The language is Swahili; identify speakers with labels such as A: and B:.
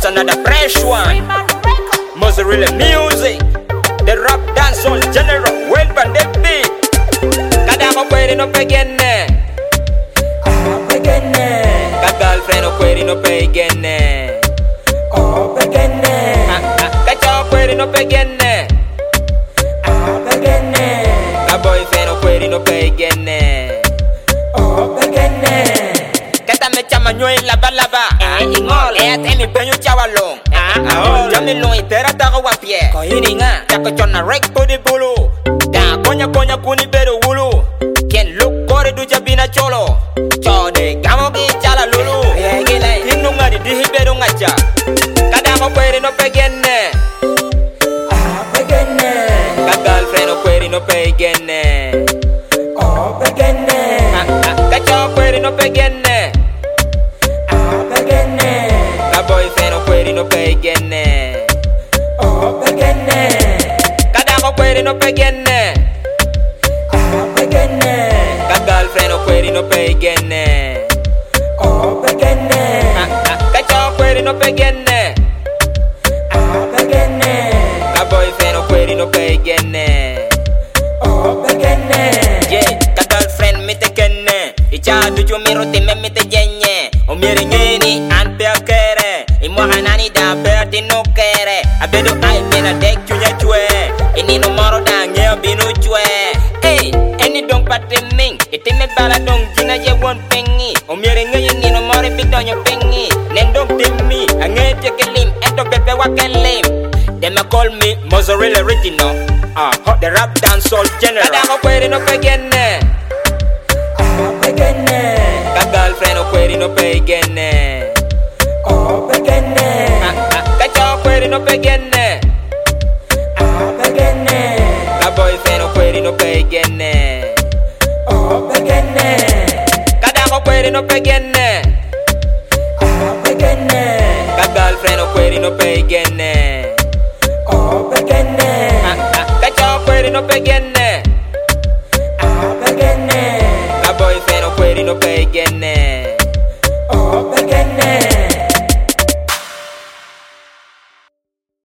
A: another fresh one. Mozzarella music, the rap dancehall general, well by the beat. Kadama kweri no pegenne, ka girlfriend no kweri no pegenne, ka chow kweri no pegenne, ka boyfriend no kweri no pegenne. Kata me chama nyoy laba laba, ingol, mi penyo chawalong. Jami long itera taga wapie, ko ini nga, jako chona rek podi bulu. Da konya kuni bedo wulu. Ken look kore du jabina cholo. Chode gamo gi chala lulu. Hinu ngadi dihi bedo ngacha. Kadama kweri no pegenne, ka girlfriend no kweri no pegenne, ka chow kweri no pegenne, ka boyfriend no kweri no pegenne, kadama kweri no pegenne, ka girlfriend no kweri no pegenne, ka chow kweri no pegenne, ka boyfriend no kweri no pegenne. Yeah, ka girlfriend mi te kenne, icha du jumiro te me mi te jenye. O mire ngeni an perkere, imo hanani da perdi no kere. Abedo ai pena dek chunya chue, ini no moro da ngeo binu chue. Hey, eni dong pate ming, iti me bala dong jina je won pengi. O mire ngeni ni no moro bidonyo pengi. Nendong timmi, ange tekelim, eto pepe wakelim. Them a call me Mozzarella original, hot the rap dancehall general. Kadama kweri no pegenne, ka girlfriend no kweri no pegenne, ka chow kweri no pegenne, ka boyfriend no kweri no pegenne, kadama kweri no pegenne, ka girlfriend no kweri no pegenne.